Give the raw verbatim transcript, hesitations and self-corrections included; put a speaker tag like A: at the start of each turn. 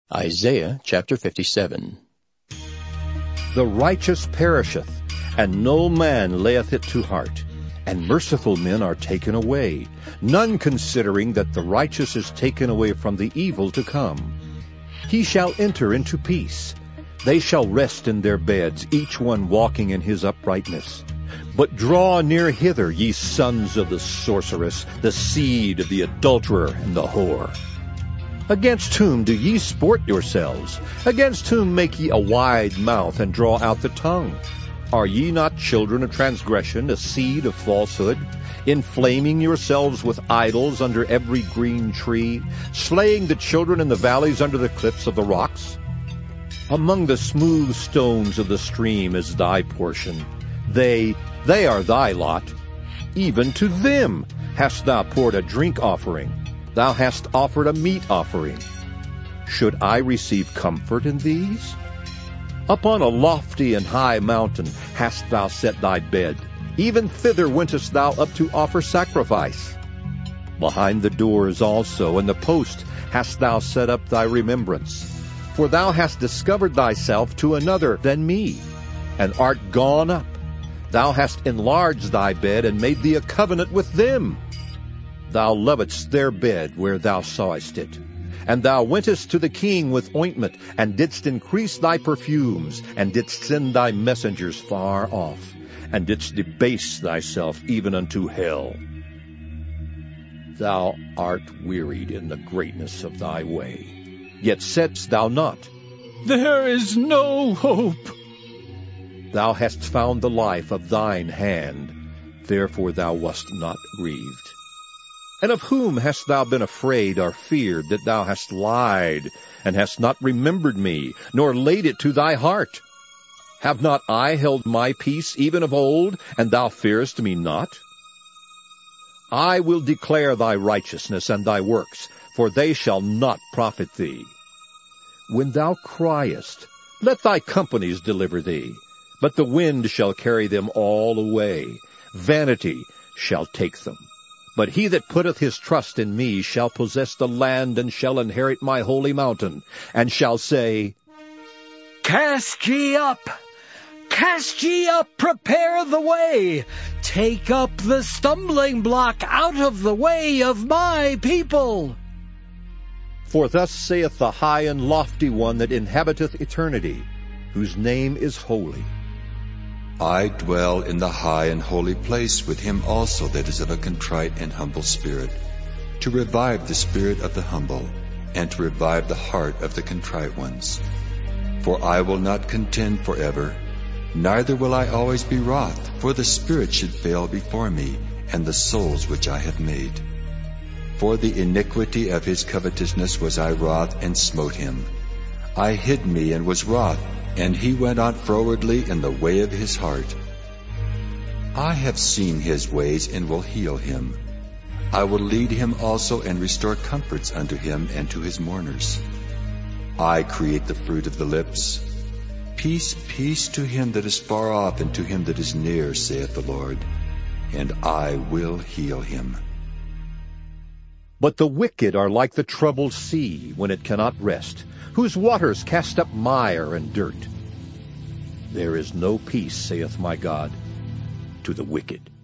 A: Isaiah chapter fifty-seven.
B: The righteous perisheth, and no man layeth it to heart, and merciful men are taken away, none considering that the righteous is taken away from the evil to come. He shall enter into peace. They shall rest in their beds, each one walking in his uprightness. But draw near hither, ye sons of the sorceress, the seed of the adulterer and the whore. Against whom do ye sport yourselves? Against whom make ye a wide mouth, and draw out the tongue? Are ye not children of transgression, a seed of falsehood, inflaming yourselves with idols under every green tree, slaying the children in the valleys under the cliffs of the rocks? Among the smooth stones of the stream is thy portion. They, they are thy lot. Even to them hast thou poured a drink offering. Thou hast offered a meat offering. Should I receive comfort in these? Upon a lofty and high mountain hast thou set thy bed. Even thither wentest thou up to offer sacrifice. Behind the doors also and the post hast thou set up thy remembrance. For thou hast discovered thyself to another than me, and art gone up. Thou hast enlarged thy bed, and made thee a covenant with them. Thou lovedst their bed where thou sawest it. And thou wentest to the king with ointment, and didst increase thy perfumes, and didst send thy messengers far off, and didst debase thyself even unto hell. Thou art wearied in the greatness of thy way, yet saidst thou not,
C: There is no hope.
B: Thou hast found the life of thine hand, therefore thou wast not grieved. And of whom hast thou been afraid or feared, that thou hast lied, and hast not remembered me, nor laid it to thy heart? Have not I held my peace even of old, and thou fearest me not? I will declare thy righteousness and thy works, for they shall not profit thee. When thou criest, let thy companies deliver thee, but the wind shall carry them all away. Vanity shall take them. But he that putteth his trust in me shall possess the land, and shall inherit my holy mountain, and shall say,
C: Cast ye up, cast ye up, prepare the way. Take up the stumbling block out of the way of my people.
B: For thus saith the high and lofty one that inhabiteth eternity, whose name is holy.
D: I dwell in the high and holy place with him also that is of a contrite and humble spirit, to revive the spirit of the humble, and to revive the heart of the contrite ones. For I will not contend forever, neither will I always be wroth, for the spirit should fail before me, and the souls which I have made. For the iniquity of his covetousness was I wroth, and smote him. I hid me and was wroth, and he went on frowardly in the way of his heart. I have seen his ways, and will heal him. I will lead him also, and restore comforts unto him and to his mourners. I create the fruit of the lips. Peace, peace to him that is far off, and to him that is near, saith the Lord, and I will heal him.
B: But the wicked are like the troubled sea, when it cannot rest, whose waters cast up mire and dirt. There is no peace, saith my God, to the wicked.